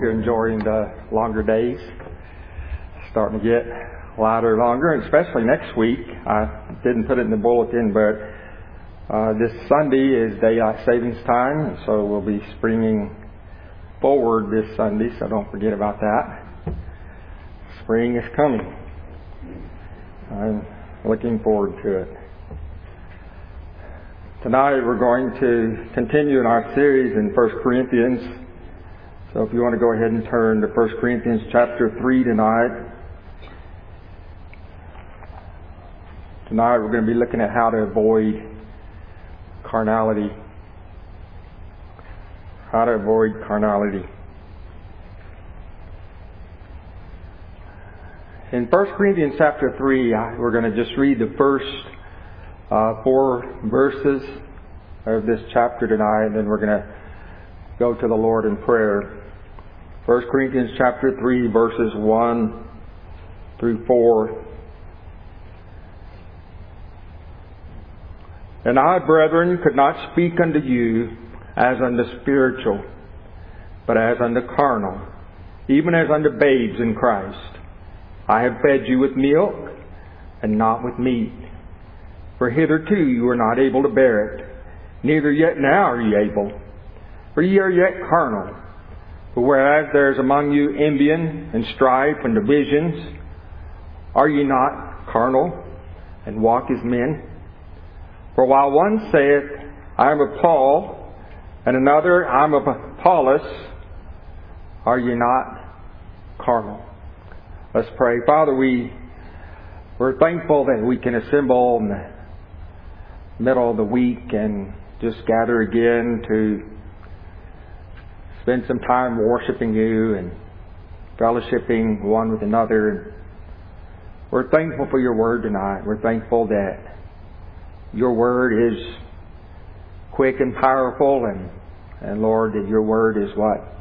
You're enjoying the longer days, starting to get lighter, longer, and especially next week. I didn't put it in the bulletin, but this Sunday is daylight savings time, and so we'll be springing forward this Sunday, so don't forget about that. Spring is coming. I'm looking forward to it. Tonight we're going to continue in our series in 1 Corinthians. So if you want to go ahead and turn to 1 Corinthians chapter 3 tonight. Tonight we're going to be looking at how to avoid carnality. How to avoid carnality. In 1 Corinthians chapter 3, we're going to just read the first 4 verses of this chapter tonight, and then we're going to go to the Lord in prayer. 1 Corinthians chapter 3, verses 1 through 4. And I, brethren, could not speak unto you as unto spiritual, but as unto carnal, even as unto babes in Christ. I have fed you with milk, and not with meat. For hitherto you were not able to bear it, neither yet now are ye able. For ye are yet carnal. For whereas there is among you envying and strife and divisions, are ye not carnal, and walk as men? For while one saith, I am of Paul, and another, I am of Apollos, are ye not carnal? Let's pray. Father, we're thankful that we can assemble in the middle of the week and just gather again to spend some time worshiping you and fellowshipping one with another. We're thankful for your word tonight. We're thankful that your word is quick and powerful, and Lord, that your word is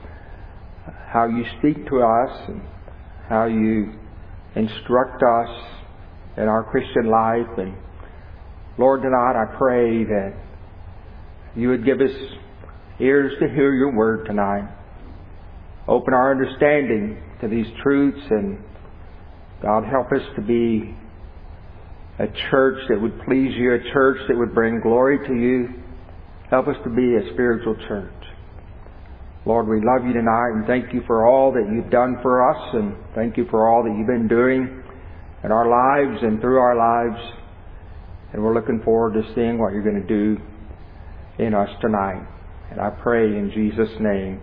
how you speak to us and how you instruct us in our Christian life. And Lord, tonight I pray that you would give us ears to hear your word tonight. Open our understanding to these truths, and God, help us to be a church that would please you, a church that would bring glory to you. Help us to be a spiritual church. Lord, we love you tonight and thank you for all that you've done for us, and thank you for all that you've been doing in our lives and through our lives. And we're looking forward to seeing what you're going to do in us tonight. And I pray in Jesus' name,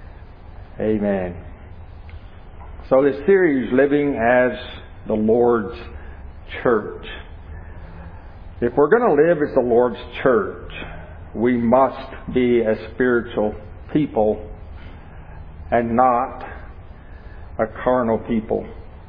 amen. So this series, Living as the Lord's Church. If we're going to live as the Lord's church, we must be a spiritual people and not a carnal people.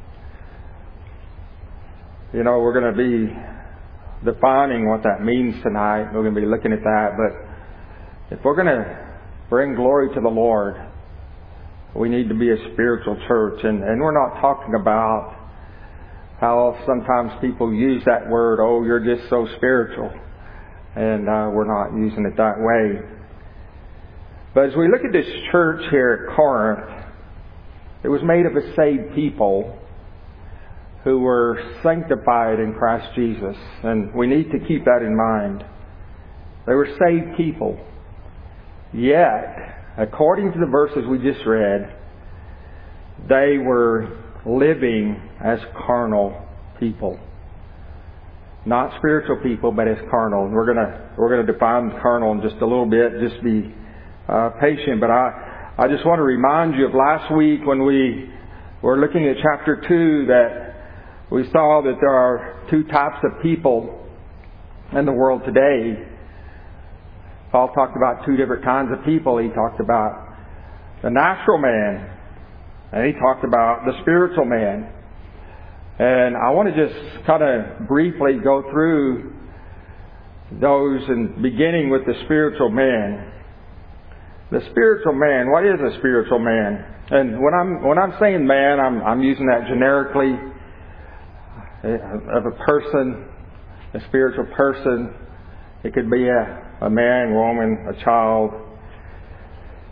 You know, we're going to be defining what that means tonight. We're going to be looking at that. But if we're going to bring glory to the Lord, we need to be a spiritual church. And we're not talking about how sometimes people use that word, oh, you're just so spiritual. And we're not using it that way. But as we look at this church here at Corinth, it was made of a saved people who were sanctified in Christ Jesus. And we need to keep that in mind. They were saved people. Yet, according to the verses we just read, they were living as carnal people. Not spiritual people, but as carnal. And we're going to define carnal in just a little bit. Just be patient. But I just want to remind you of last week when we were looking at chapter 2 that we saw that there are 2 types of people in the world today. Paul talked about 2 different kinds of people. He talked about the natural man, and he talked about the spiritual man. And I want to just kind of briefly go through those, and beginning with the spiritual man. The spiritual man, what is a spiritual man? And when I'm saying man, I'm using that generically of a person, a spiritual person. It could be a man, woman, a child.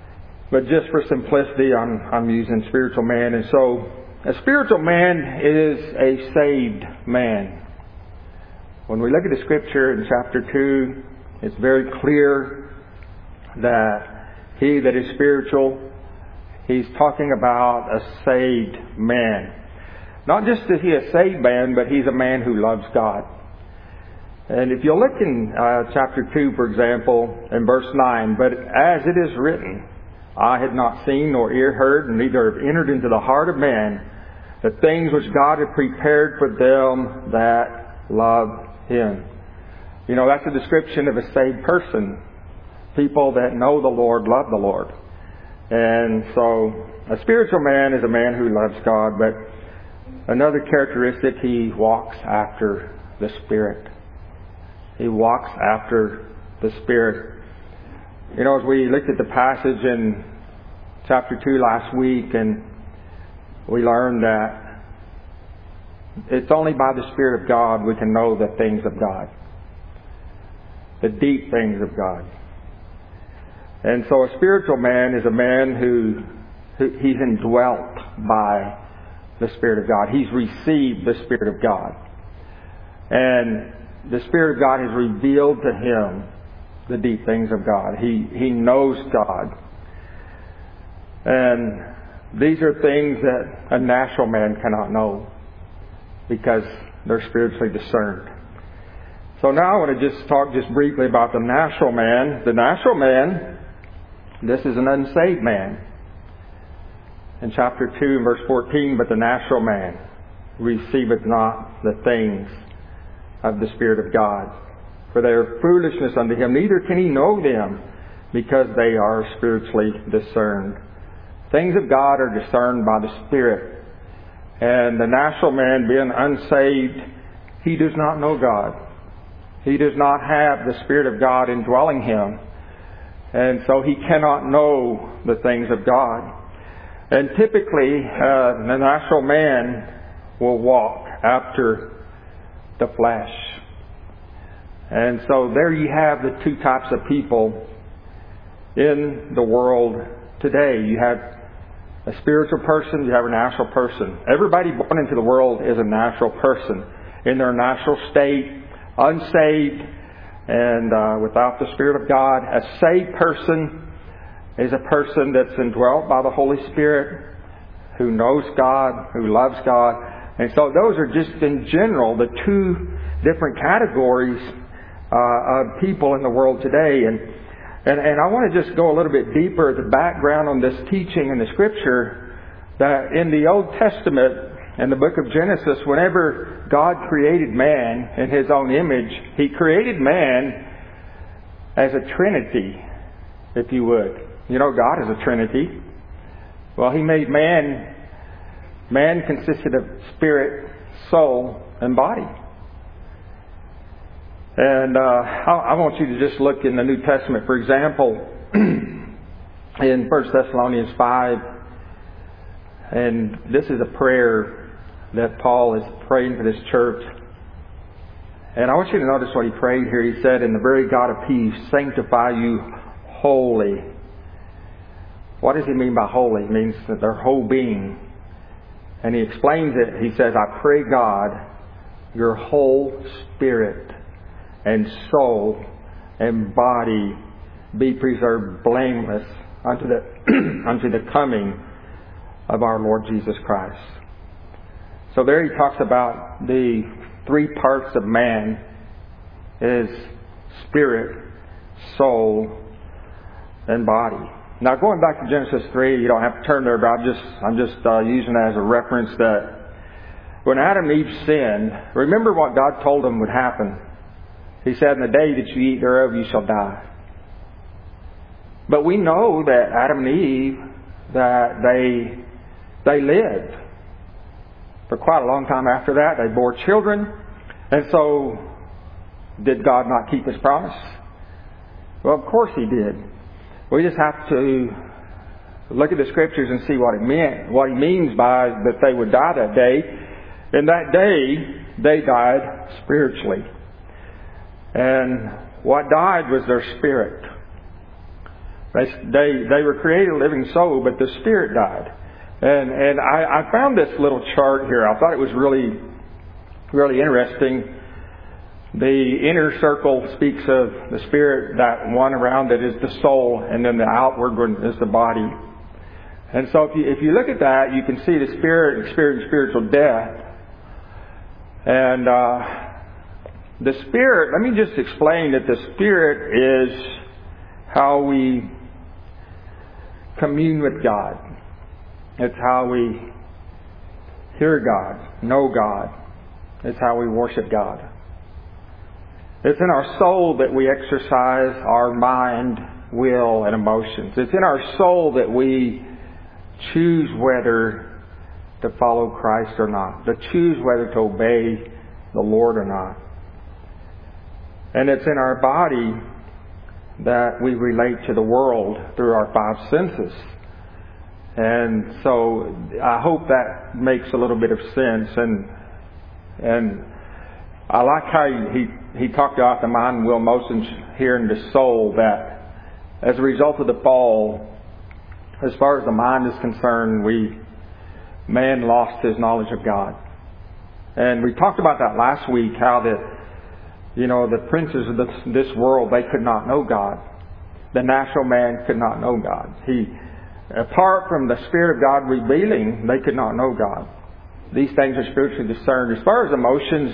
But just for simplicity, I'm using spiritual man. And so, a spiritual man is a saved man. When we look at the scripture in chapter 2, it's very clear that he that is spiritual, he's talking about a saved man. Not just is he a saved man, but he's a man who loves God. And if you look in chapter 2, for example, in verse 9, but as it is written, I had not seen nor ear heard, and neither have entered into the heart of man the things which God had prepared for them that love Him. You know, that's a description of a saved person. People that know the Lord love the Lord. And so, a spiritual man is a man who loves God, but another characteristic, he walks after the Spirit. He walks after the Spirit. You know, as we looked at the passage in chapter 2 last week, and we learned that it's only by the Spirit of God we can know the things of God. The deep things of God. And so a spiritual man is a man who he's indwelt by the Spirit of God. He's received the Spirit of God. And the Spirit of God has revealed to him the deep things of God. He knows God. And these are things that a natural man cannot know because they're spiritually discerned. So now I want to just talk just briefly about the natural man. The natural man, this is an unsaved man. In chapter 2 verse 14, but the natural man receiveth not the things of the Spirit of God, for they are foolishness unto him, neither can he know them, because they are spiritually discerned. Things of God are discerned by the Spirit. And the natural man, being unsaved, he does not know God. He does not have the Spirit of God indwelling him. And so he cannot know the things of God. And typically, the natural man will walk after the flesh. And so there you have the two types of people in the world today. You have a spiritual person, you have a natural person. Everybody born into the world is a natural person in their natural state, unsaved, and without the Spirit of God. A saved person is a person that's indwelt by the Holy Spirit, who knows God, who loves God. And so those are just in general the two different categories of people in the world today. And I want to just go a little bit deeper at the background on this teaching in the Scripture, that in the Old Testament, in the book of Genesis, whenever God created man in His own image, He created man as a trinity, if you would. You know, God is a trinity. Well, He made man. Man consisted of spirit, soul, and body. And I want you to just look in the New Testament. For example, in 1 Thessalonians 5, and this is a prayer that Paul is praying for this church. And I want you to notice what he prayed here. He said, "And the very God of peace sanctify you wholly." What does he mean by holy? It means that their whole being. And he explains it. He says, "I pray God, your whole spirit and soul and body be preserved blameless unto the coming of our Lord Jesus Christ." So there he talks about the three parts of man is spirit, soul, and body. Now, going back to Genesis 3, you don't have to turn there, but I'm just using it as a reference that when Adam and Eve sinned, remember what God told them would happen. He said, "In the day that you eat thereof, you shall die." But we know that Adam and Eve, that they lived for quite a long time after that. They bore children. And so, did God not keep His promise? Well, of course He did. We just have to look at the Scriptures and see what it meant, what He means by that they would die that day. And that day, they died spiritually. And what died was their spirit. They were created a living soul, but the spirit died. And I found this little chart here. I thought it was really, really interesting. The inner circle speaks of the spirit. That one around it is the soul, and then the outward one is the body. And so if you look at that, you can see the spirit experiencing spiritual death. And the spirit, let me just explain that the spirit is how we commune with God. It's how we hear God, know God. It's how we worship God. It's in our soul that we exercise our mind, will, and emotions. It's in our soul that we choose whether to follow Christ or not, to choose whether to obey the Lord or not. And it's in our body that we relate to the world through our five senses. And so I hope that makes a little bit of sense. And I like how he talked about the mind, will, emotions here in the soul, that as a result of the fall, as far as the mind is concerned, man lost his knowledge of God. And we talked about that last week, how the princes of this world, they could not know God. The natural man could not know God. Apart from the Spirit of God revealing, they could not know God. These things are spiritually discerned. As far as emotions,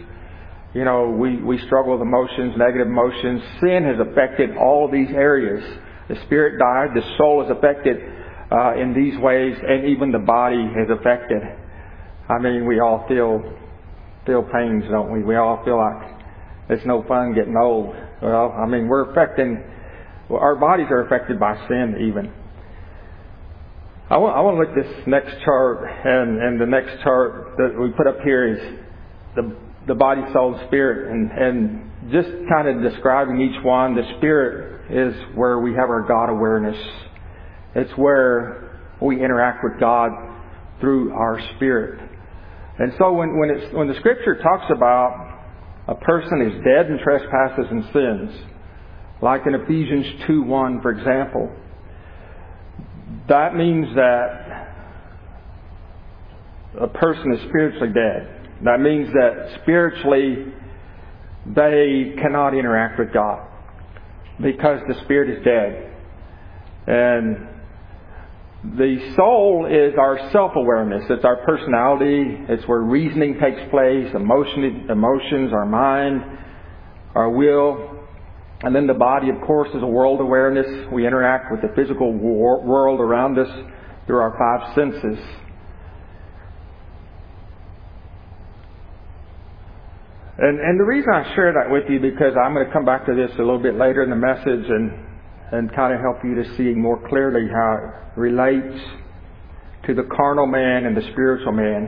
we struggle with emotions, negative emotions. Sin has affected all of these areas. The spirit died. The soul is affected in these ways, and even the body is affected. I mean, we all feel pains, don't we? We all feel like it's no fun getting old. Well, I mean, our bodies are affected by sin even. I want to look at this next chart, and the next chart that we put up here is the body, soul, spirit, and just kind of describing each one. The spirit is where we have our God awareness. It's where we interact with God through our spirit. And so when the Scripture talks about a person is dead in trespasses and sins, like in Ephesians 2:1, for example, that means that a person is spiritually dead. That means that spiritually they cannot interact with God because the spirit is dead. And the soul is our self-awareness. It's our personality. It's where reasoning takes place, emotions, our mind, our will. And then the body, of course, is a world awareness. We interact with the physical world around us through our five senses. And the reason I share that with you, because I'm going to come back to this a little bit later in the message and kind of help you to see more clearly how it relates to the carnal man and the spiritual man.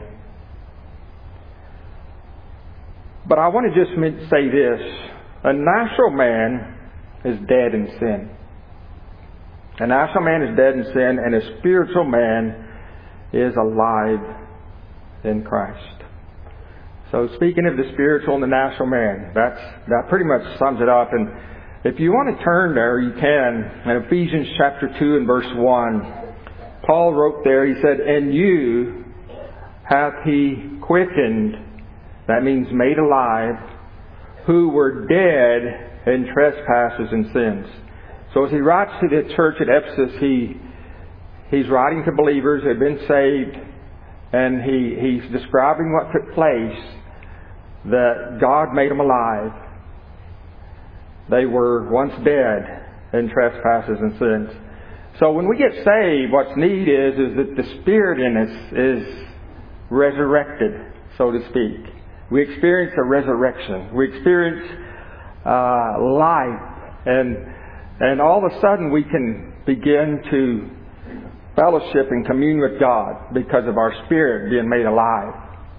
But I want to just say this. A natural man is dead in sin. A natural man is dead in sin, and a spiritual man is alive in Christ. So speaking of the spiritual and the natural man, that pretty much sums it up. And if you want to turn there, you can. In Ephesians chapter 2 and verse 1, Paul wrote there, he said, "And you hath he quickened," that means made alive, "who were dead in trespasses and sins." So as he writes to the church at Ephesus, he's writing to believers who have been saved, and he's describing what took place, that God made them alive. They were once dead in trespasses and sins. So when we get saved, what's neat is that the Spirit in us is resurrected, so to speak. We experience a resurrection. We experience life. And all of a sudden we can begin to fellowship and commune with God because of our spirit being made alive.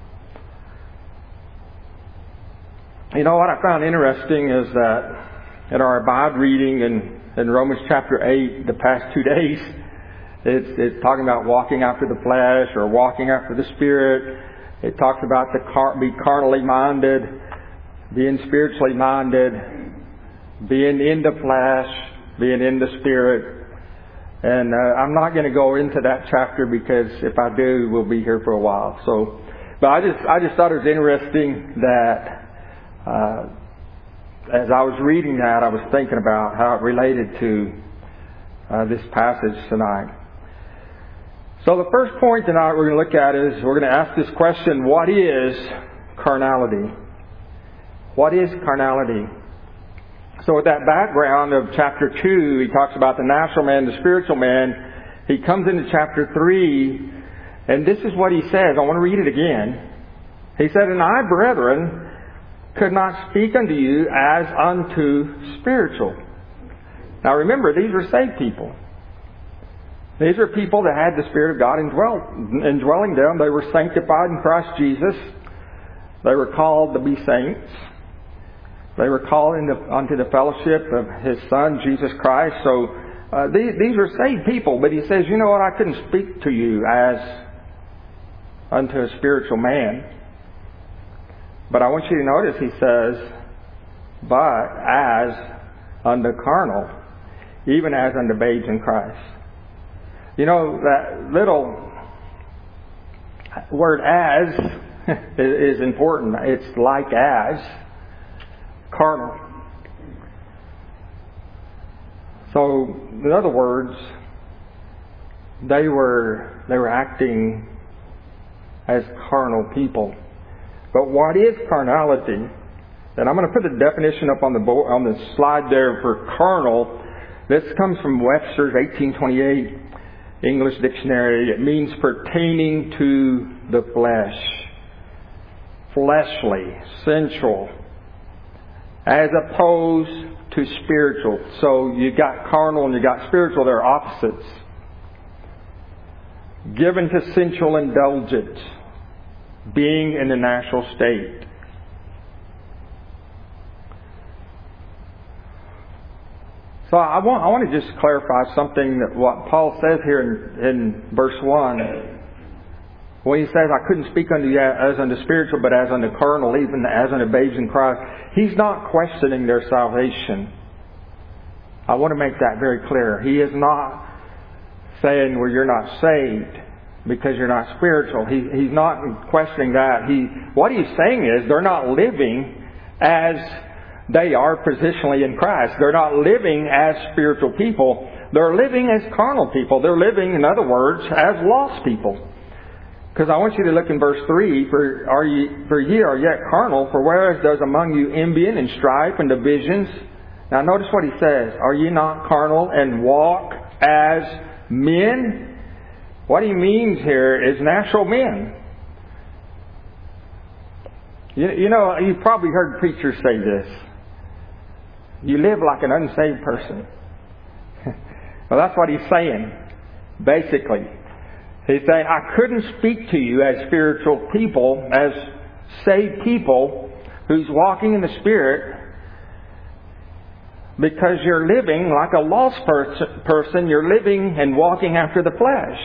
You know what I found interesting is that in our Abide reading in Romans chapter 8, the past 2 days, it's talking about walking after the flesh or walking after the Spirit. It talks about be carnally minded, being spiritually minded, being in the flesh, being in the Spirit. And I'm not going to go into that chapter because if I do, we'll be here for a while. So, but I just thought it was interesting that as I was reading that, I was thinking about how it related to this passage tonight. So the first point tonight we're going to look at is we're going to ask this question: what is carnality? What is carnality? So with that background of chapter 2, he talks about the natural man, the spiritual man. He comes into chapter 3, and this is what he says. I want to read it again. He said, "And I, brethren, could not speak unto you as unto spiritual." Now remember, these were saved people. These are people that had the Spirit of God indwelling them. They were sanctified in Christ Jesus. They were called to be saints. They were called unto the fellowship of His Son, Jesus Christ. So these are saved people. But he says, you know what, I couldn't speak to you as unto a spiritual man. But I want you to notice he says, but as unto carnal, even as unto babes in Christ. You know, that little word as is important. It's like as carnal. So, in other words, they were acting as carnal people. But what is carnality? And I'm going to put the definition up on the slide there for carnal. This comes from Webster's 1828 English Dictionary. It means pertaining to the flesh, fleshly, sensual, as opposed to spiritual. So you got carnal and you got spiritual. They're opposites. Given to sensual indulgence, being in the natural state. So I want to just clarify something that what Paul says here in verse 1. When he says, I couldn't speak unto you as unto spiritual, but as unto carnal, even as unto babes in Christ. He's not questioning their salvation. I want to make that very clear. He is not saying, well, you're not saved because you're not spiritual. He's not questioning that. What he's saying is they're not living as they are positionally in Christ. They're not living as spiritual people. They're living as carnal people. They're living, in other words, as lost people. Because I want you to look in verse 3, For ye are yet carnal, for whereas there's among you envying and strife and divisions. Now notice what he says. Are ye not carnal and walk as men? What he means here is natural men. You know, you've probably heard preachers say this. You live like an unsaved person. Well, that's what he's saying, basically. He's saying, I couldn't speak to you as spiritual people, as saved people who's walking in the Spirit, because you're living like a lost person. You're living and walking after the flesh.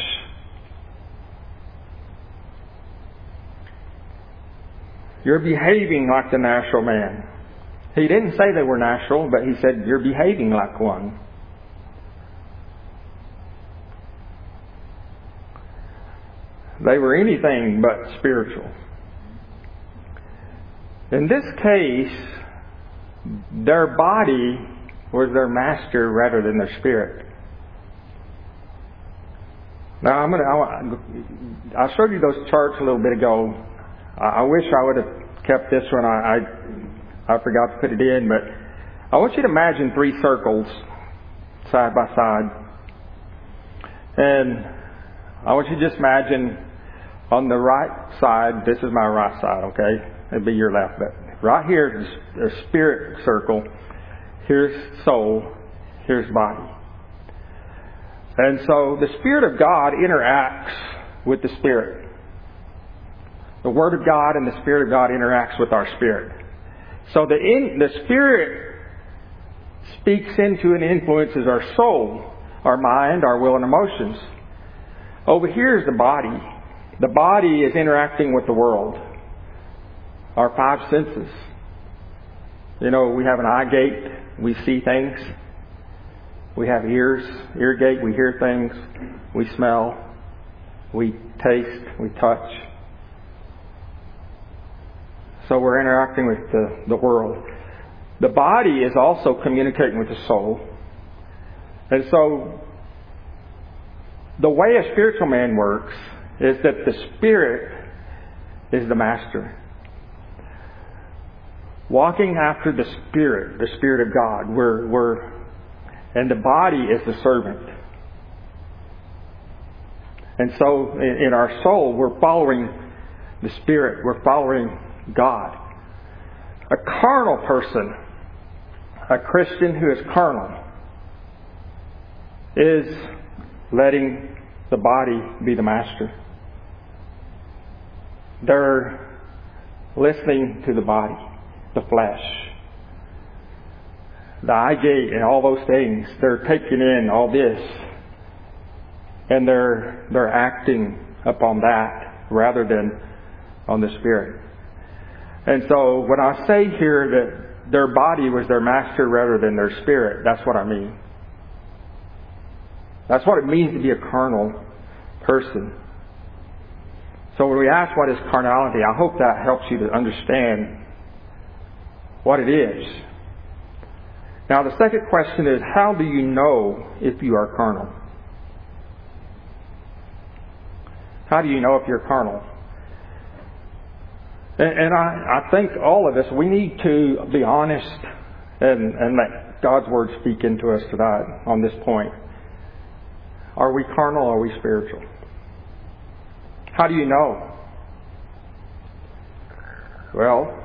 You're behaving like the natural man. He didn't say they were natural, but he said you're behaving like one. They were anything but spiritual. In this case, their body was their master rather than their spirit. Now, I showed you those charts a little bit ago. I wish I would have kept this one. I forgot to put it in, but I want you to imagine 3 circles side by side. And I want you to just imagine on the right side, this is my right side, okay? It'd be your left, but right here is a spirit circle. Here's soul. Here's body. And so the Spirit of God interacts with the Spirit. The Word of God and the Spirit of God interacts with our spirit. So the Spirit speaks into and influences our soul, our mind, our will and emotions. Over here is the body. The body is interacting with the world. Our 5 senses. You know, we have an eye gate. We see things. We have ears, ear gate, we hear things, we smell, we taste, we touch. So we're interacting with the world. The body is also communicating with the soul. And so the way a spiritual man works is that the Spirit is the master. Walking after the Spirit of God, and the body is the servant. And so in our soul, we're following the Spirit. We're following God. A carnal person, a Christian who is carnal, is letting the body be the master. They're listening to the body, the flesh, the eye gate, and all those things. They're taking in all this, and they're acting upon that rather than on the Spirit. And so when I say here that their body was their master rather than their spirit, that's what I mean. That's what it means to be a carnal person. So when we ask what is carnality, I hope that helps you to understand what it is. Now the second question is, how do you know if you are carnal? How do you know if you're carnal? And I think all of us, we need to be honest and let God's Word speak into us tonight on this point. Are we carnal or are we spiritual? How do you know? Well,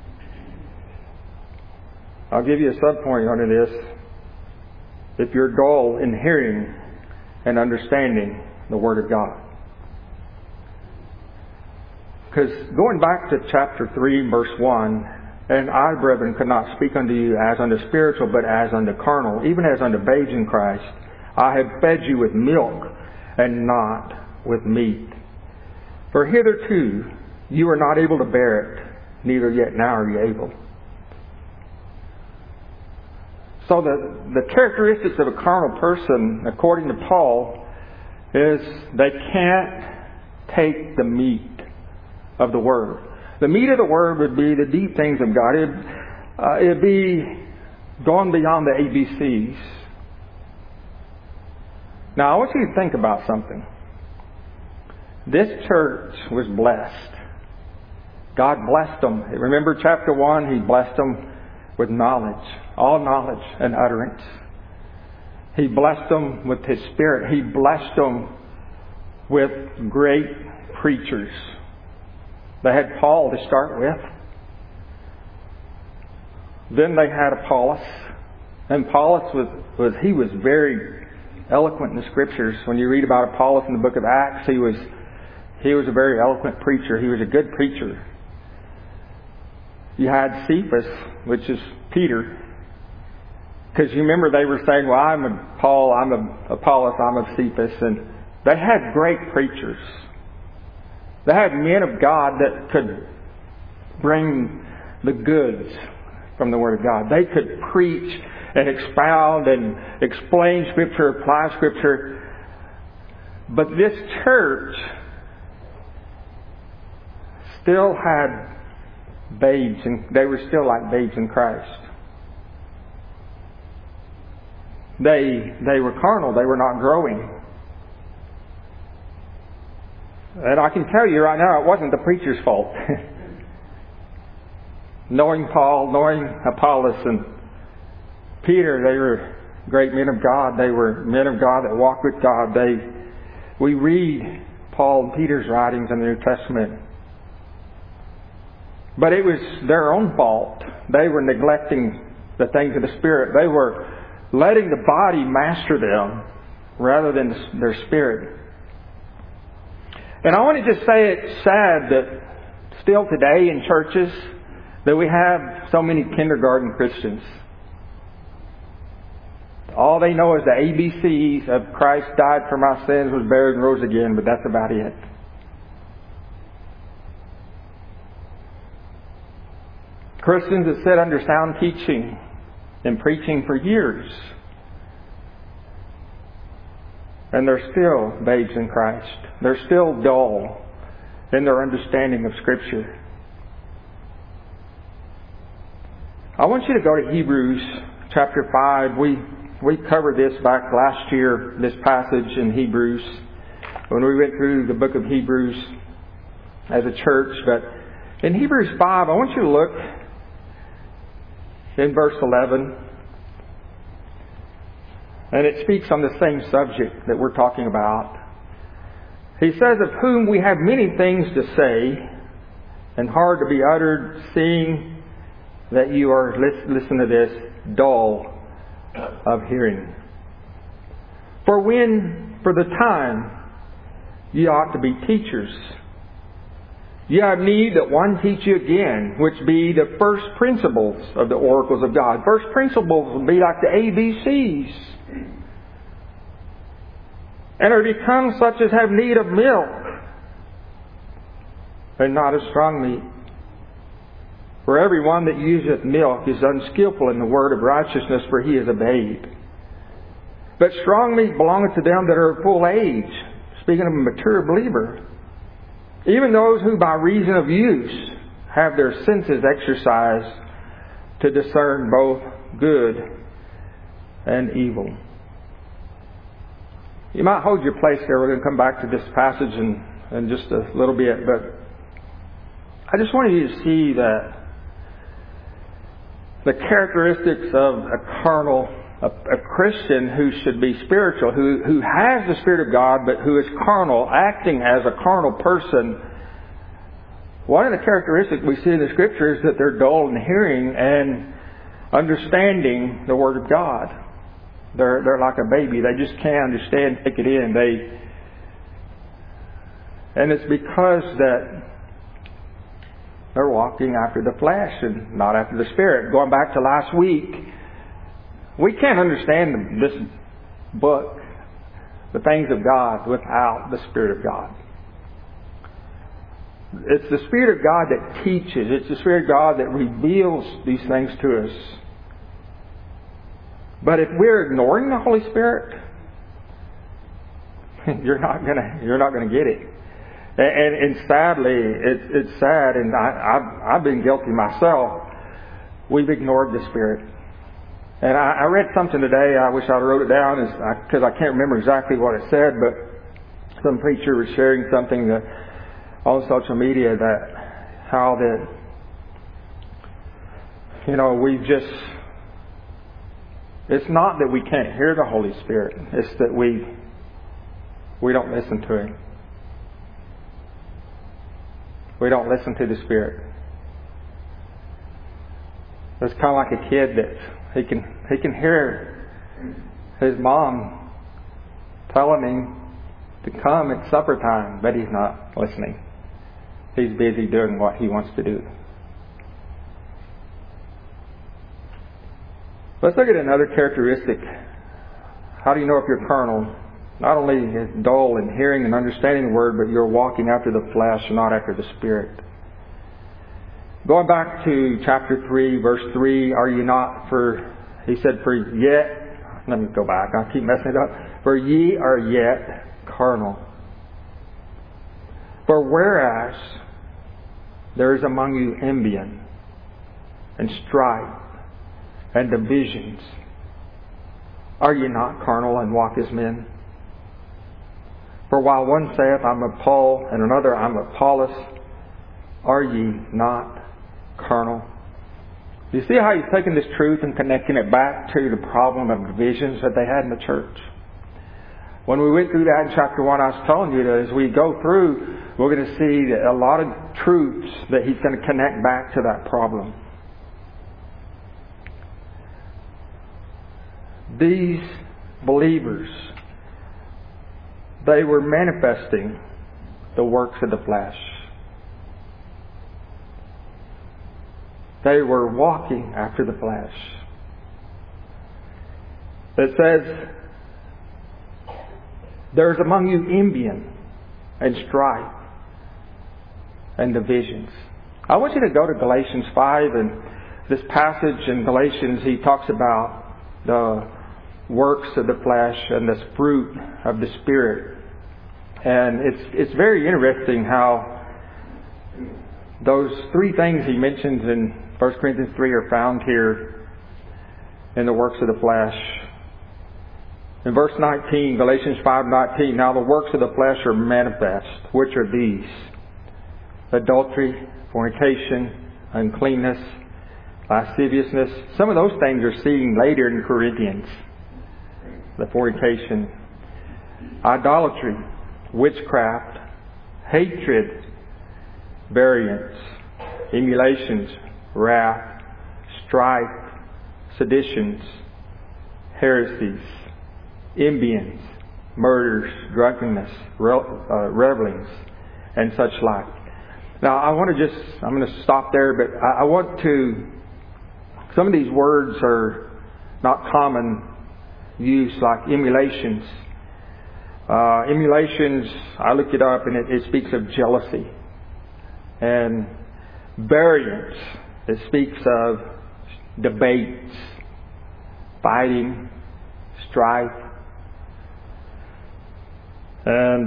I'll give you a sub-point under this. If you're dull in hearing and understanding the Word of God. Because going back to chapter 3, verse 1, and I, brethren, could not speak unto you as unto spiritual, but as unto carnal, even as unto babes in Christ. I have fed you with milk, and not with meat. For hitherto you were not able to bear it, neither yet now are you able. So the characteristics of a carnal person, according to Paul, is they can't take the meat of the Word. The meat of the Word would be the deep things of God. It'd be going beyond the ABCs. Now, I want you to think about something. This church was blessed. God blessed them. Remember chapter 1, He blessed them with knowledge, all knowledge and utterance. He blessed them with His Spirit. He blessed them with great preachers. They had Paul to start with. Then they had Apollos. And Apollos was very eloquent in the Scriptures. When you read about Apollos in the book of Acts, he was a very eloquent preacher. He was a good preacher. You had Cephas, which is Peter. Because you remember they were saying, well, I'm a Paul, I'm a Apollos, I'm a Cephas. And they had great preachers. They had men of God that could bring the goods from the Word of God. They could preach and expound and explain Scripture, apply Scripture. But this church still had babes, and they were still like babes in Christ. They were carnal. They were not growing. And I can tell you right now, it wasn't the preacher's fault. Knowing Paul, knowing Apollos and Peter, they were great men of God. They were men of God that walked with God. We read Paul and Peter's writings in the New Testament. But it was their own fault. They were neglecting the things of the Spirit. They were letting the body master them rather than their spirit. And I want to just say it's sad that still today in churches that we have so many kindergarten Christians. All they know is the ABCs of Christ died for my sins, was buried and rose again, but that's about it. Christians that sit under sound teaching and preaching for years And they're still babes in Christ. They're still dull in their understanding of Scripture. I want you to go to Hebrews chapter 5. We covered this back last year, this passage in Hebrews, when we went through the book of Hebrews as a church. But in Hebrews 5, I want you to look in verse 11. And it speaks on the same subject that we're talking about. He says, of whom we have many things to say, and hard to be uttered, seeing that you are, listen to this, dull of hearing. For the time, ye ought to be teachers. Ye have need that one teach you again, which be the first principles of the oracles of God. First principles would be like the ABCs. And are become such as have need of milk, and not of strong meat. For every one that useth milk is unskillful in the word of righteousness, for he is a babe. But strong meat belongeth to them that are of full age, speaking of a mature believer, even those who by reason of use have their senses exercised to discern both good and evil. You might hold your place there. We're going to come back to this passage in just a little bit, but I just wanted you to see that the characteristics of a Christian who should be spiritual, who has the Spirit of God, but who is carnal, acting as a carnal person. One of the characteristics we see in the Scripture is that they're dull in hearing and understanding the Word of God. They're like a baby. They just can't understand, take it in. And it's because that they're walking after the flesh and not after the Spirit. Going back to last week, we can't understand this book, the things of God, without the Spirit of God. It's the Spirit of God that teaches. It's the Spirit of God that reveals these things to us. But if we're ignoring the Holy Spirit, you're not gonna get it. And sadly, it's sad, and I've been guilty myself. We've ignored the Spirit. And I read something today. I wish I wrote it down because I can't remember exactly what it said. But some preacher was sharing something that on social media that how that we just. It's not that we can't hear the Holy Spirit. It's that we don't listen to Him. We don't listen to the Spirit. It's kind of like a kid that he can hear his mom telling him to come at supper time, but he's not listening. He's busy doing what he wants to do. Let's look at another characteristic. How do you know if you're carnal? Not only is dull in hearing and understanding the Word, but you're walking after the flesh, not after the Spirit. Going back to chapter 3, verse 3, are you not he said, for yet, let me go back, I'll keep messing it up. For ye are yet carnal. For whereas there is among you envy and strife and divisions, are ye not carnal and walk as men? For while one saith, I'm of Paul, and another, I'm of Apollos, are ye not carnal? Do you see how he's taking this truth and connecting it back to the problem of divisions that they had in the church? When we went through that in chapter 1, I was telling you that as we go through, we're going to see a lot of truths that he's going to connect back to that problem. These believers, they were manifesting the works of the flesh. They were walking after the flesh. It says, there's among you envy and strife and divisions. I want you to go to Galatians 5, and this passage in Galatians, he talks about works of the flesh and the fruit of the Spirit. And it's very interesting how those three things he mentions in 1 Corinthians 3 are found here in the works of the flesh. In verse 19, Galatians 5:19, now the works of the flesh are manifest, which are these: adultery, fornication, uncleanness, lasciviousness. Some of those things are seen later in Corinthians. The fornication, idolatry, witchcraft, hatred, variance, emulations, wrath, strife, seditions, heresies, envyings, murders, drunkenness, revelings, and such like. Now, I'm going to stop there, but I want to, some of these words are not common use, like emulations. Emulations, I looked it up, and it speaks of jealousy. And variance, it speaks of debates, fighting, strife. And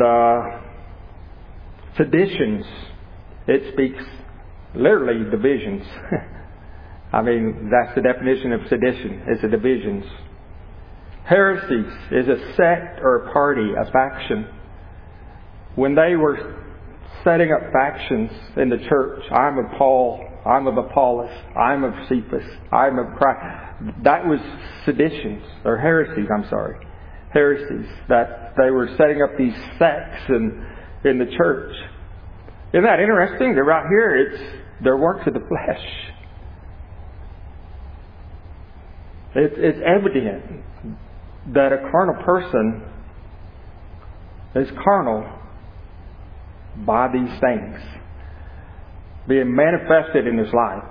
seditions, it speaks literally divisions. I mean, that's the definition of sedition. It's a divisions. Heresies is a sect or a party, a faction. When they were setting up factions in the church, I'm of Paul, I'm of Apollos, I'm of Cephas, I'm of Christ. That was seditions, or heresies, heresies, that they were setting up these sects in the church. Isn't that interesting? That right here, it's their works of the flesh. It's evident that a carnal person is carnal by these things being manifested in his life.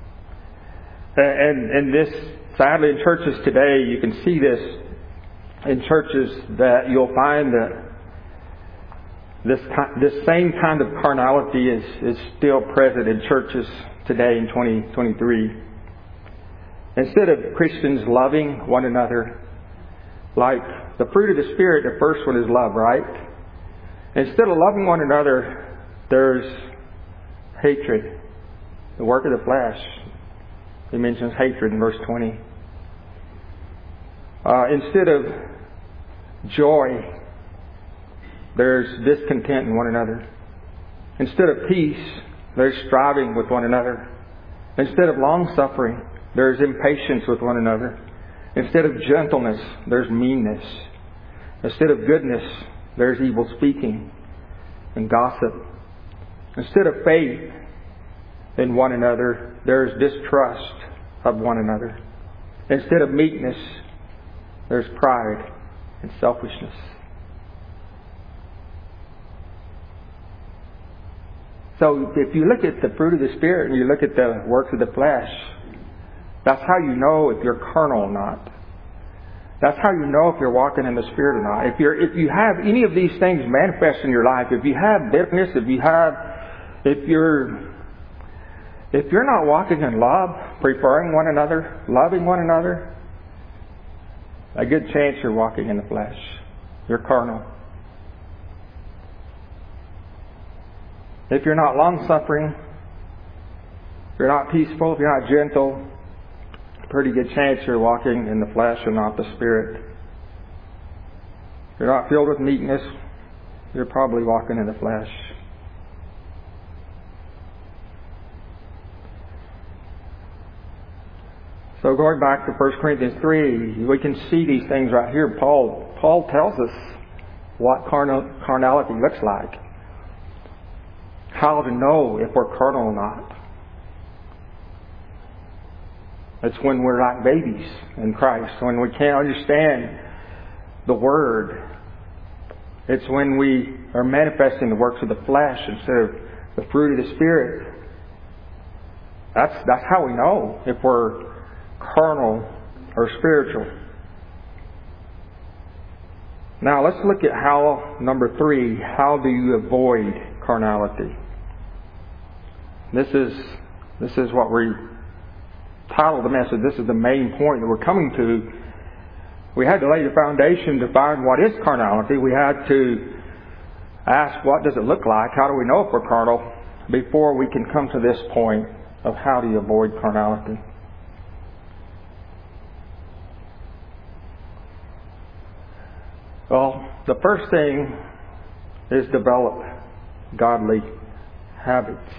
And this, sadly, in churches today, you can see this in churches, that you'll find that this same kind of carnality is still present in churches today in 2023. Instead of Christians loving one another, like the fruit of the Spirit, the first one is love, right? Instead of loving one another, there's hatred, the work of the flesh. He mentions hatred in verse 20. Instead of joy, there's discontent in one another. Instead of peace, there's striving with one another. Instead of long-suffering, there's impatience with one another. Instead of gentleness, there's meanness. Instead of goodness, there's evil speaking and gossip. Instead of faith in one another, there's distrust of one another. Instead of meekness, there's pride and selfishness. So if you look at the fruit of the Spirit and you look at the works of the flesh, that's how you know if you're carnal or not. That's how you know if you're walking in the Spirit or not. If you have any of these things manifest in your life, if you have bitterness, if you're not walking in love, preferring one another, loving one another, a good chance you're walking in the flesh. You're carnal. If you're not long-suffering, if you're not peaceful, if you're not gentle, pretty good chance you're walking in the flesh and not the Spirit. If you're not filled with meekness, you're probably walking in the flesh. So going back to 1 Corinthians 3, we can see these things right here. Paul tells us what carnality looks like. How to know if we're carnal or not. It's when we're like babies in Christ, when we can't understand the Word. It's when we are manifesting the works of the flesh instead of the fruit of the Spirit. That's how we know if we're carnal or spiritual. Now let's look at number 3, how do you avoid carnality? This is what we titled the message. This is the main point that we're coming to we had to lay the foundation to find what is carnality. We had to ask, what does it look like? How do we know if we're carnal? Before we can come to this point of how do you avoid carnality. Well, the first thing is develop godly habits.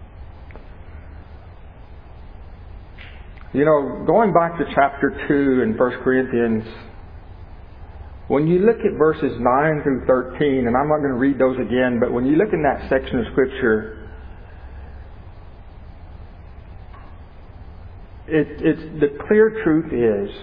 You know, going back to chapter 2 in 1 Corinthians, when you look at verses 9 through 13, and I'm not going to read those again, but when you look in that section of Scripture, it's the clear truth is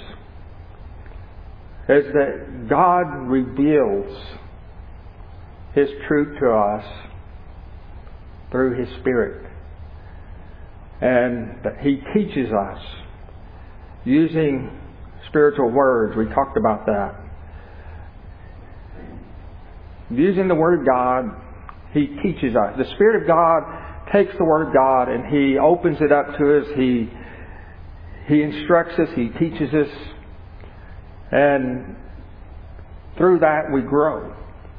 that God reveals His truth to us through His Spirit. And that He teaches us using spiritual words. We talked about that. Using the Word of God, He teaches us. The Spirit of God takes the Word of God and He opens it up to us. He instructs us. He teaches us. And through that we grow.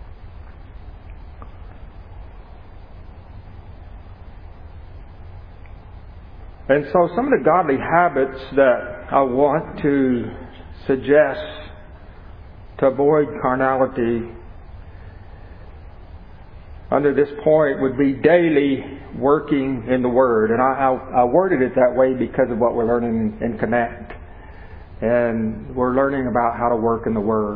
And so some of the godly habits that I want to suggest to avoid carnality under this point would be daily working in the Word. And I worded it that way because of what we're learning in Connect. And we're learning about how to work in the Word.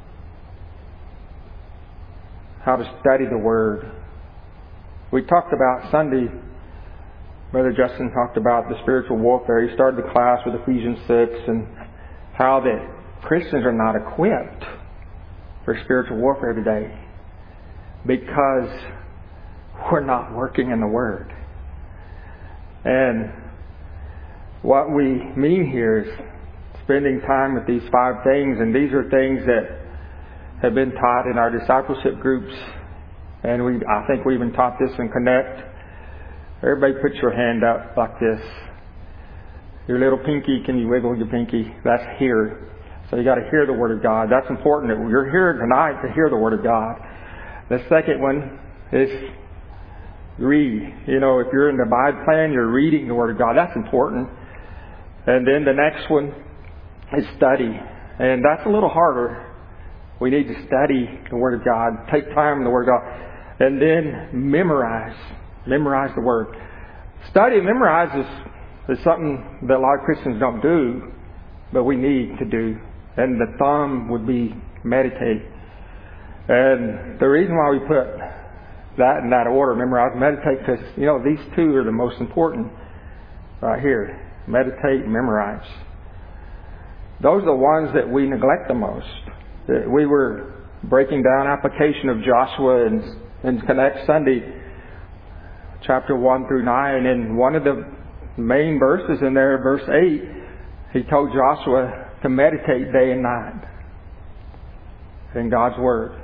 How to study the Word. We talked about Sunday, Brother Justin talked about the spiritual warfare. He started the class with Ephesians 6 and how that Christians are not equipped for spiritual warfare today because we're not working in the Word. And what we mean here is spending time with these 5 things, and these are things that have been taught in our discipleship groups, and I think we even taught this in Connect. Everybody put your hand up like this. Your little pinky, can you wiggle your pinky? That's hear. So you got to hear the Word of God. That's important. You're here tonight to hear the Word of God. The second one is read. You know, if you're in the Abide plan, you're reading the Word of God. That's important. And then the next one is study. And that's a little harder. We need to study the Word of God. Take time in the Word of God. And then memorize. Memorize the Word. Study and memorize is something that a lot of Christians don't do, but we need to do. And the thumb would be meditate. And the reason why we put that in that order, memorize and meditate, because, you know, these two are the most important right here. Meditate and memorize. Those are the ones that we neglect the most. We were breaking down application of Joshua in Connect Sunday, chapter 1 through 9, and one of the main verses in there, verse 8, he told Joshua to meditate day and night in God's Word.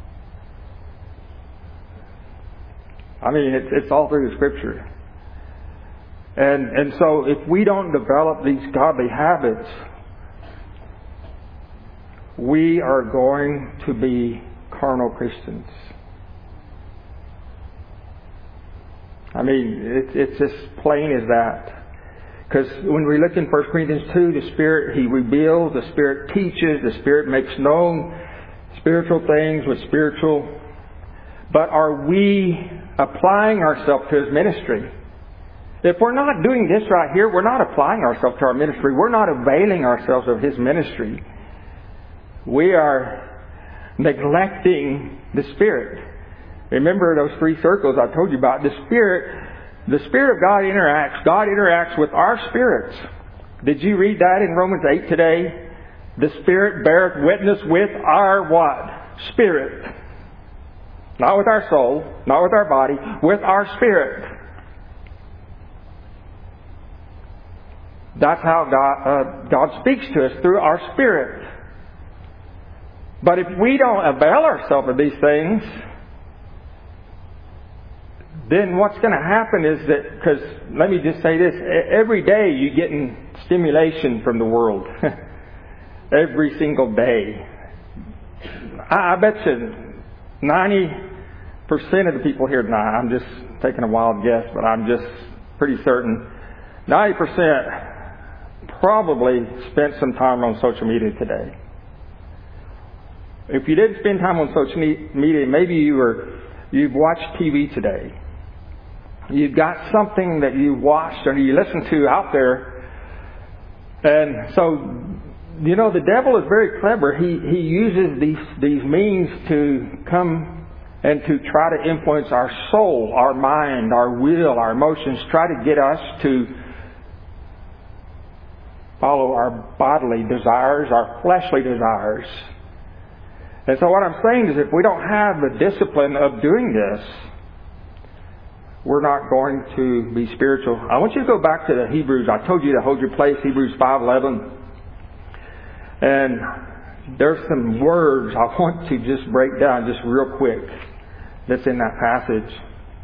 I mean, it's all through the Scripture. And so if we don't develop these godly habits, we are going to be carnal Christians. I mean, it's as plain as that. Because when we look in 1 Corinthians 2, the Spirit, He reveals, the Spirit teaches, the Spirit makes known spiritual things with spiritual. But are we applying ourselves to His ministry? If we're not doing this right here, we're not applying ourselves to our ministry. We're not availing ourselves of His ministry. We are neglecting the Spirit. Remember those 3 circles I told you about? The Spirit of God interacts. God interacts with our spirits. Did you read that in Romans 8 today? The Spirit beareth witness with our what? Spirit. Not with our soul, not with our body, with our spirit. That's how God speaks to us, through our spirit. But if we don't avail ourselves of these things, then what's going to happen is that, because let me just say this, every day you're getting stimulation from the world. every single day. I bet you 90% of the people here tonight, I'm just taking a wild guess, but I'm just pretty certain, 90% probably spent some time on social media today. If you didn't spend time on social media, maybe you've watched TV today. You've got something that you watched or you listened to out there. And so, you know, the devil is very clever. He uses these means to come and to try to influence our soul, our mind, our will, our emotions, try to get us to follow our bodily desires, our fleshly desires. And so what I'm saying is if we don't have the discipline of doing this, we're not going to be spiritual. I want you to go back to the Hebrews. I told you to hold your place, Hebrews 5:11. And there's some words I want to just break down just real quick that's in that passage.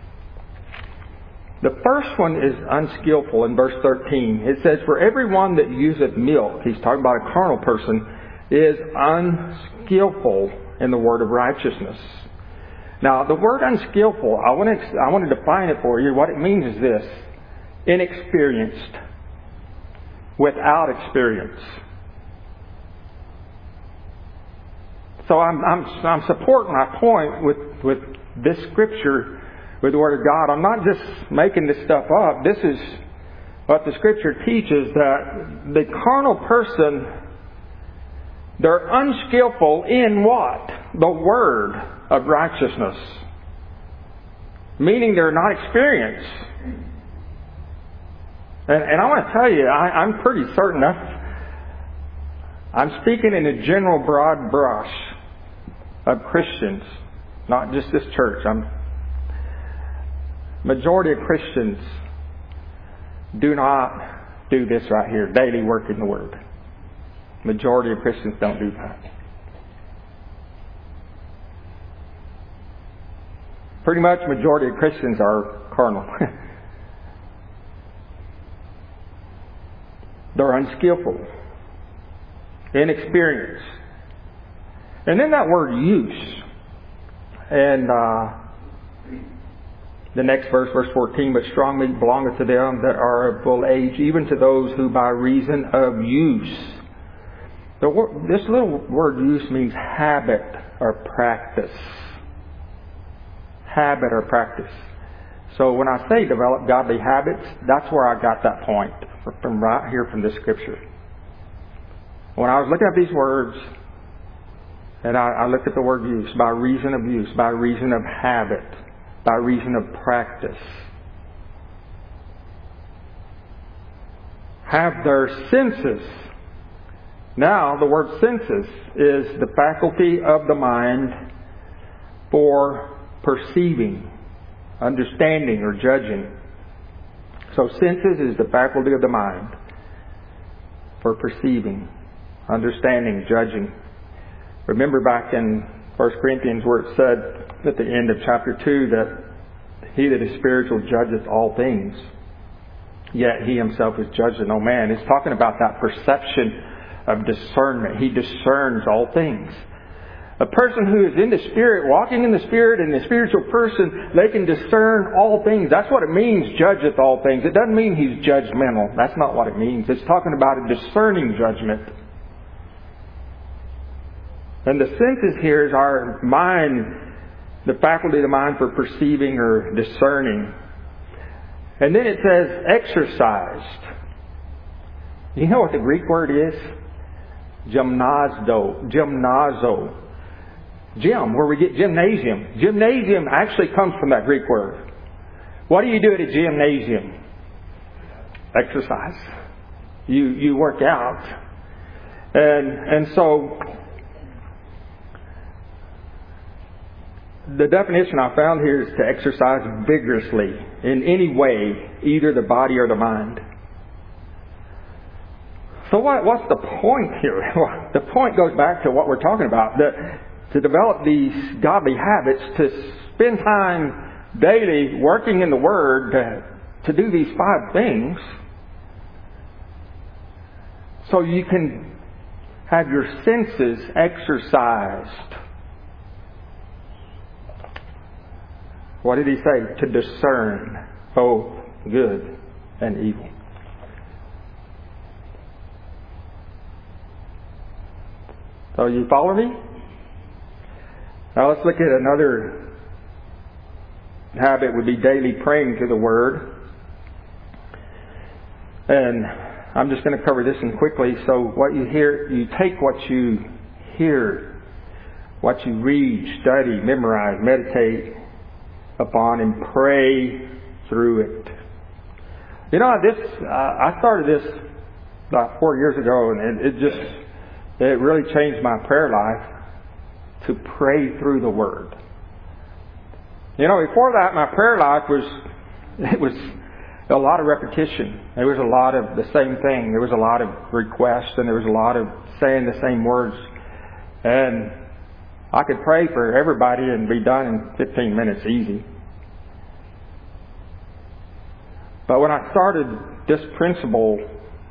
The first one is unskillful in verse 13. It says, for everyone that useth milk, he's talking about a carnal person, is unskillful in the word of righteousness. Now, the word unskillful, I want to define it for you. What it means is this: inexperienced, without experience. So I'm supporting my point with this scripture, with the Word of God. I'm not just making this stuff up. This is what the Scripture teaches, that the carnal person, they're unskillful in what? The Word of righteousness. Meaning they're not experienced. And I want to tell you, I'm pretty certain I'm speaking in a general broad brush of Christians, not just this church. Majority of Christians do not do this right here, daily work in the Word. Majority of Christians don't do that. Pretty much majority of Christians are carnal. They're unskillful, inexperienced. And then that word use. And the next verse, verse 14, but strong meat belongeth to them that are of full age, even to those who by reason of use. This little word use means habit or practice. Habit or practice. So when I say develop godly habits, that's where I got that point from right here from this scripture. When I was looking at these words, and I looked at the word use, by reason of use, by reason of habit, by reason of practice. Have their senses. Now, the word senses is the faculty of the mind for perceiving, understanding, or judging. So senses is the faculty of the mind for perceiving, understanding, judging. Remember back in 1 Corinthians where it said at the end of chapter 2 that he that is spiritual judgeth all things, yet he himself is judged of no man. It's talking about that perception of discernment. He discerns all things. A person who is in the Spirit, walking in the Spirit, and the spiritual person, they can discern all things. That's what it means, judgeth all things. It doesn't mean he's judgmental. That's not what it means. It's talking about a discerning judgment. And the senses here is our mind, the faculty of the mind for perceiving or discerning. And then it says exercised. You know what the Greek word is? Gymnazo. Gym, where we get gymnasium. Gymnasium actually comes from that Greek word. What do you do at a gymnasium? Exercise. You work out. And so the definition I found here is to exercise vigorously in any way, either the body or the mind. So what's the point here? Well, the point goes back to what we're talking about. To develop these godly habits, to spend time daily working in the Word, to do these 5 things, so you can have your senses exercised. What did he say? To discern both good and evil. So you follow me? Now let's look at another habit would be daily praying to the Word. And I'm just going to cover this in quickly. So what you hear, you take what you hear, what you read, study, memorize, meditate upon, and pray through it. You know, I started this about 4 years ago, and it really changed my prayer life to pray through the Word. You know, before that, my prayer life was a lot of repetition. There was a lot of the same thing. There was a lot of requests, and there was a lot of saying the same words. And I could pray for everybody and be done in 15 minutes easy. But when I started this principle,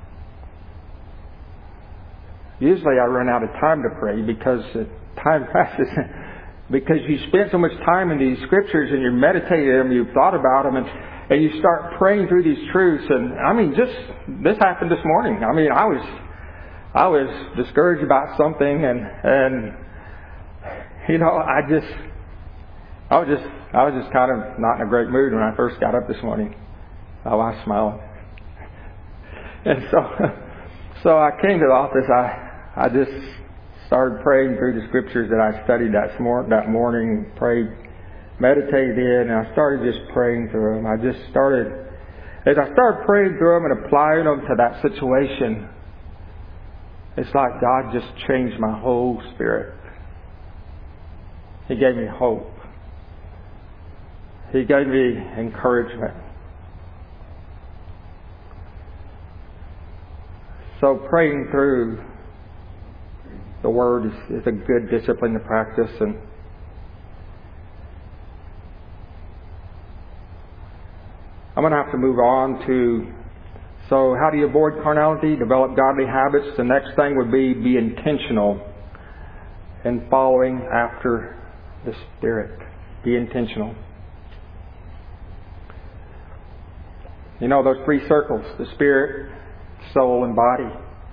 usually I run out of time to pray because time passes. Because you spend so much time in these scriptures and you meditate them, you've thought about them, and you start praying through these truths. And I mean, this happened this morning. I mean, I was discouraged about something, and you know, I was just kind of not in a great mood when I first got up this morning. Oh, I was smiling. And so I came to the office. I just started praying through the scriptures that I studied that morning, prayed, meditated in, and I started just praying through them. As I started praying through them and applying them to that situation, it's like God just changed my whole spirit. He gave me hope. He gave me encouragement. So praying through the Word is a good discipline to practice. And I'm going to have to move on to, so how do you avoid carnality? Develop godly habits. The next thing would be intentional in following after the Spirit. Be intentional. You know those three circles, the Spirit, soul, and body.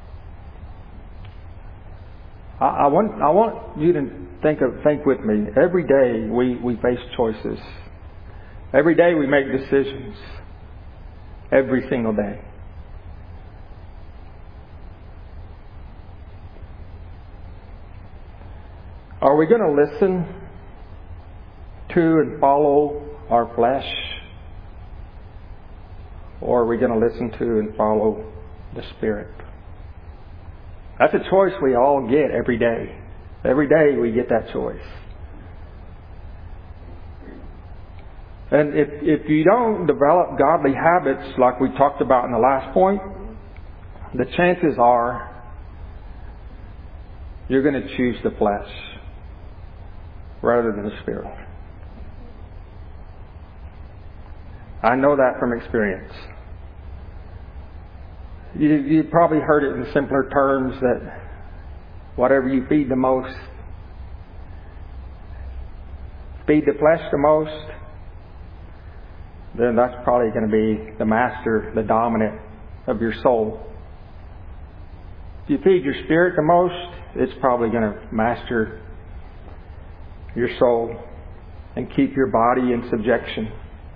I want you to think with me. Every day we face choices. Every day we make decisions. Every single day. Are we going to listen to and follow our flesh? Or are we going to listen to and follow the Spirit? That's a choice we all get every day. Every day we get that choice. And if you don't develop godly habits like we talked about in the last point, the chances are you're going to choose the flesh rather than the Spirit. I know that from experience. You probably heard it in simpler terms that whatever you feed the most, feed the flesh the most, then that's probably going to be the master, the dominant of your soul. If you feed your spirit the most, it's probably going to master your soul and keep your body in subjection.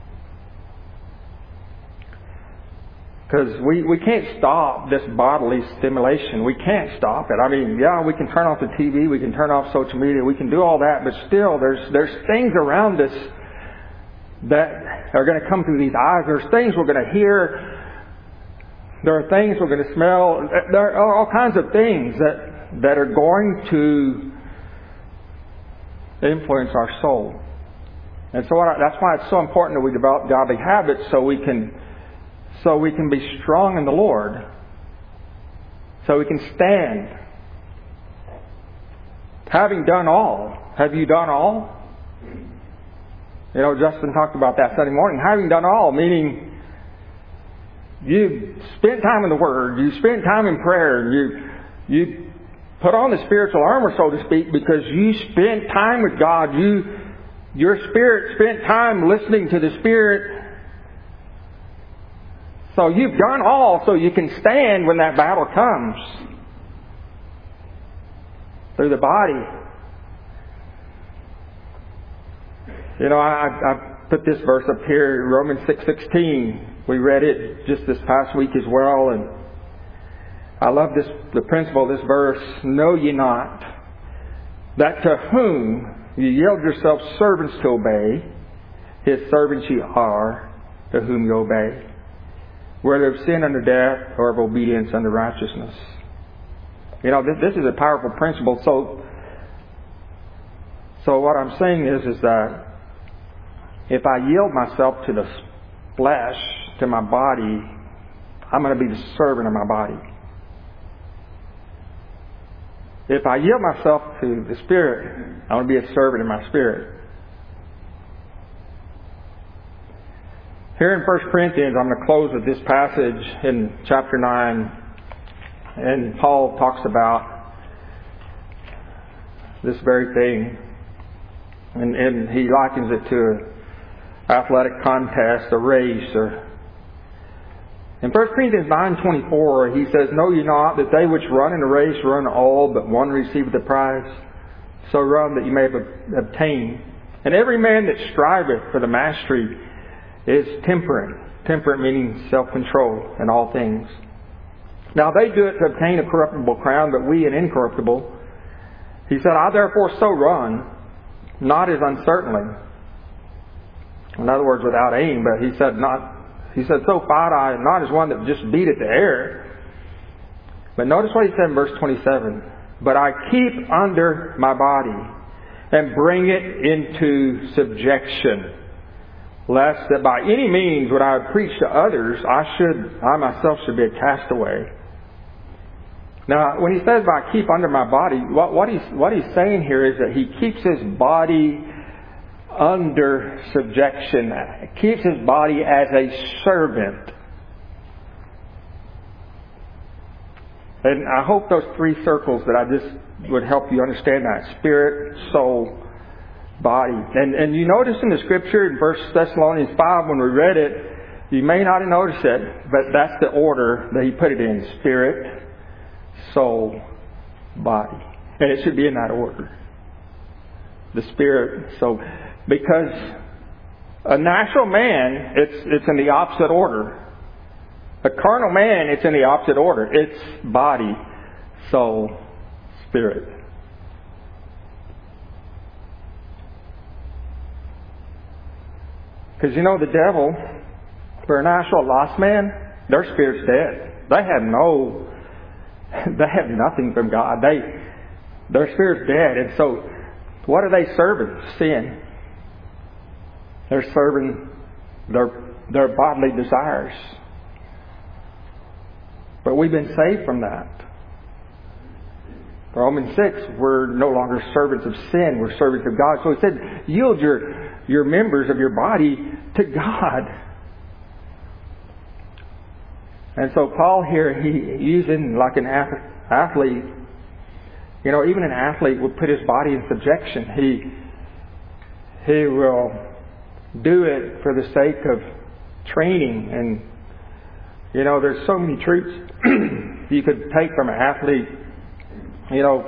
Because we can't stop this bodily stimulation. We can't stop it. I mean, yeah, we can turn off the TV, we can turn off social media, we can do all that, but still there's things around us that are going to come through these eyes. There's things we're going to hear. There are things we're going to smell. There are all kinds of things that are going to influence our soul. And so that's why it's so important that we develop godly habits so we can be strong in the Lord, so we can stand. Having done all, have you done all? You know, Justin talked about that Sunday morning. Having done all, meaning you spent time in the Word, you spent time in prayer, you Put on the spiritual armor, so to speak, because you spent time with God. Your spirit spent time listening to the Spirit. So you've done all so you can stand when that battle comes. Through the body. You know, I put this verse up here, Romans 6:16. We read it just this past week as well, and I love the principle of this verse. Know ye not that to whom you yield yourselves servants to obey, His servants ye are, to whom you obey, whether of sin unto death or of obedience unto righteousness. You know, this is a powerful principle. So what I'm saying is that if I yield myself to the flesh, to my body, I'm going to be the servant of my body. If I yield myself to the Spirit, I want to be a servant of my spirit. Here in 1 Corinthians, I'm going to close with this passage in chapter 9. And Paul talks about this very thing. And he likens it to an athletic contest, a race. In 1 Corinthians 9:24, he says, Know ye not that they which run in a race run all, but one receiveth the prize? So run that you may obtain. And every man that striveth for the mastery is temperate. Temperate meaning self-control in all things. Now they do it to obtain a corruptible crown, but we an incorruptible. He said, I therefore so run, not as uncertainly. In other words, without aim, but he said, so fight I, not as one that just beateth the air. But notice what he said in verse 27. But I keep under my body and bring it into subjection, lest that by any means what I preach to others, I myself should be a castaway. Now, when he says, I keep under my body, what he's saying here is that he keeps his body under subjection. Keeps his body as a servant. And I hope those three circles that I just would help you understand that. Spirit, soul, body. And you notice in the scripture in 1 Thessalonians 5 when we read it, you may not have noticed it, but that's the order that he put it in. Spirit, soul, body. And it should be in that order. The spirit, soul. Because a natural man, it's in the opposite order. A carnal man, it's in the opposite order. It's body, soul, spirit. Because you know the devil, for a natural lost man, their spirit's dead. They have nothing from God. Their spirit's dead. And so, what are they serving? Sin. They're serving their bodily desires. But we've been saved from that. Romans 6, we're no longer servants of sin. We're servants of God. So he said, yield your members of your body to God. And so Paul here, he using like an athlete. You know, even an athlete would put his body in subjection. He will do it for the sake of training. And, you know, there's so many traits you could take from an athlete. You know,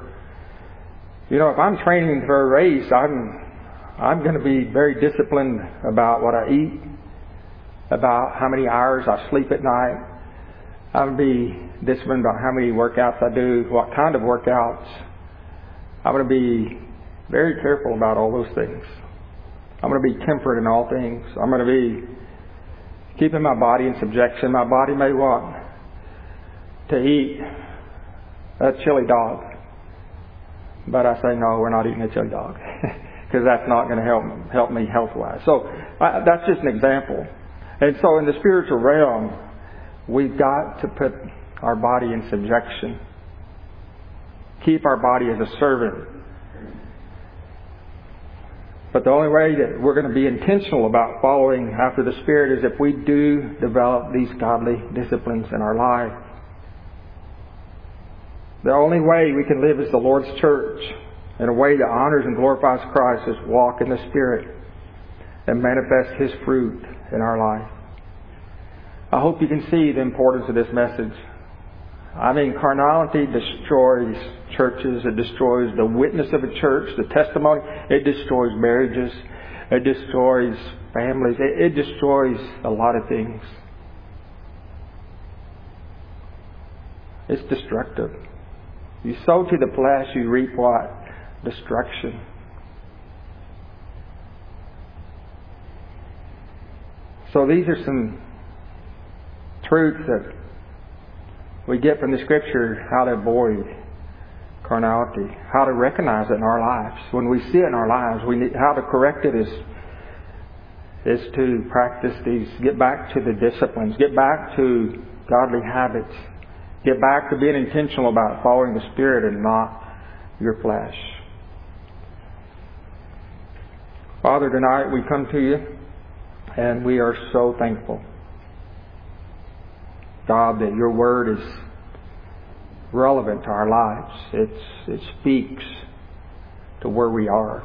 if I'm training for a race, I'm going to be very disciplined about what I eat, about how many hours I sleep at night. I'm going to be disciplined about how many workouts I do, what kind of workouts. I'm going to be very careful about all those things. I'm going to be temperate in all things. I'm going to be keeping my body in subjection. My body may want to eat a chili dog. But I say, no, we're not eating a chili dog. Because that's not going to help me health-wise. So that's just an example. And so in the spiritual realm, we've got to put our body in subjection. Keep our body as a servant. But the only way that we're going to be intentional about following after the Spirit is if we do develop these godly disciplines in our life. The only way we can live as the Lord's church in a way that honors and glorifies Christ is walk in the Spirit and manifest His fruit in our life. I hope you can see the importance of this message. I mean, carnality destroys churches. It destroys the witness of a church, the testimony. It destroys marriages. It destroys families. It destroys a lot of things. It's destructive. You sow to the flesh, you reap what? Destruction. So these are some truths that we get from the Scripture, how to avoid carnality, how to recognize it in our lives. When we see it in our lives, how to correct it is to practice these, get back to the disciplines, get back to godly habits, get back to being intentional about following the Spirit and not your flesh. Father, tonight we come to you and we are so thankful, God, that your Word is relevant to our lives. It speaks to where we are.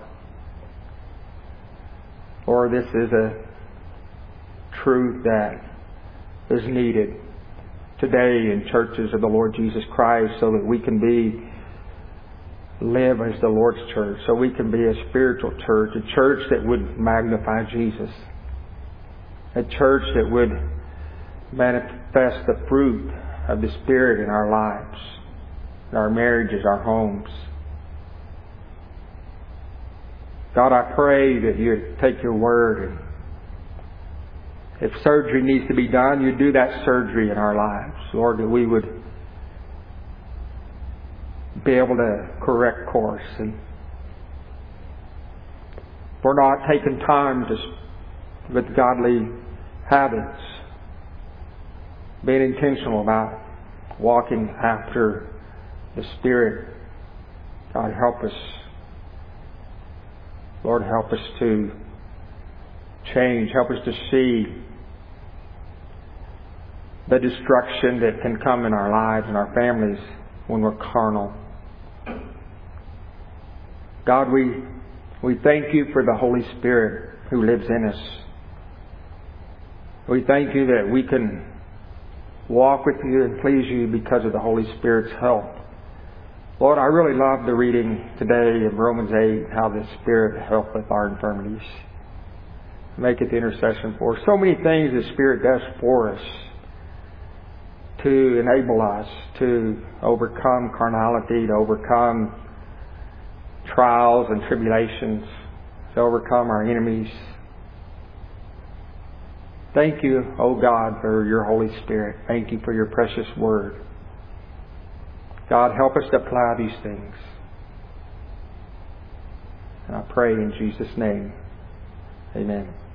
Or this is a truth that is needed today in churches of the Lord Jesus Christ, so that we can live as the Lord's church, so we can be a spiritual church, a church that would magnify Jesus, a church that would manifest the fruit of the Spirit in our lives, in our marriages, our homes. God, I pray that you take your word, and if surgery needs to be done, you do that surgery in our lives. Lord, that we would be able to correct course. And if we're not taking time with godly habits, being intentional about walking after the Spirit, God, help us. Lord, help us to change. Help us to see the destruction that can come in our lives and our families when we're carnal. God, we thank you for the Holy Spirit who lives in us. We thank you that we can walk with you and please you because of the Holy Spirit's help. Lord, I really love the reading today in Romans 8, how the Spirit helpeth our infirmities. Maketh intercession for us. So many things the Spirit does for us to enable us to overcome carnality, to overcome trials and tribulations, to overcome our enemies. Thank you, O God, for your Holy Spirit. Thank you for your precious word. God, help us to apply these things. And I pray in Jesus' name. Amen.